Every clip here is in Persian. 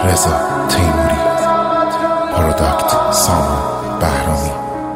رضا تیموری، پروداکت سامان بهرامی.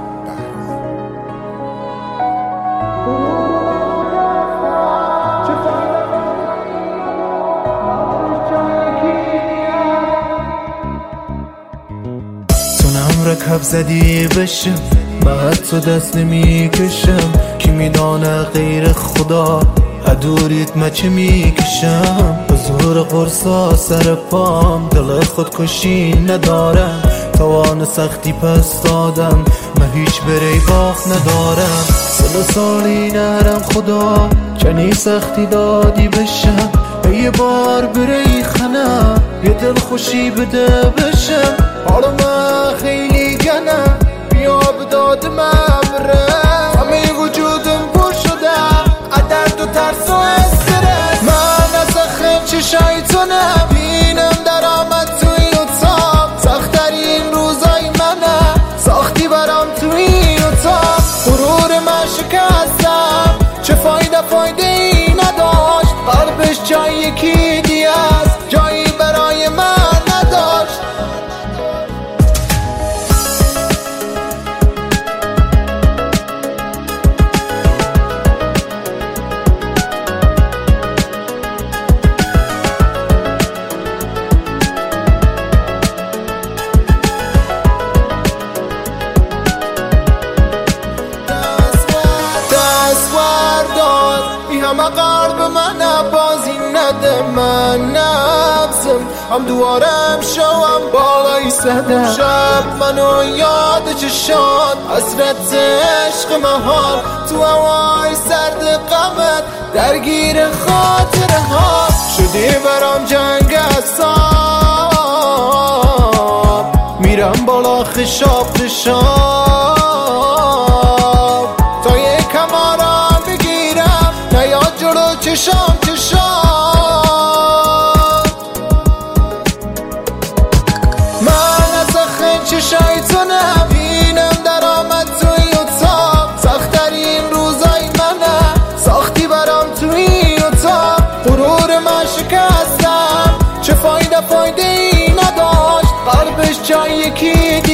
تونم رکب زدی بشم، بعد تو دست نمی کشم، کی میدانه غیر خدا هدوریت مچه می کشم. بزور قرصا سر پام، دل خودکشی ندارم، توان سختی پس دادم، من هیچ بری باخت ندارم. سالی نرم خدا چنی سختی دادی بشم، یه بار بری خنم، یه دل خوشی بده بشم. حالا من خیلی گنم، بیا بداد من برم، همه وجودم پر شدم عدد و ترس و استرس. من از اخم چه شیطانم، بینم در آمد توی اتاق، سخت‌ترین روزای منم ساختی برام توی اتاق. غرور من شکستم، چه فایده ای نداشت، قلبش جای یکی دیگه است، جایی برای من نداشت. همه قلب من بازی نده، من نبزم هم دوارم شوم بالای صدم. شب منو یاد چشان حسرت عشق مهار، تو هوای سرد غمت درگیر خاطره ها. شدی برام جنگ اعصاب، میرم بالا خشاب تا یه کمارم بگیرم، نیاد جلو چشام. من از اخم چه شیطانم، بینم در آمد توی اتاق، سخت‌ترین روزای منم ساختی برام توی اتاق. غرور من شکستم، چه فایده ای نداشت، قلبش جای یکی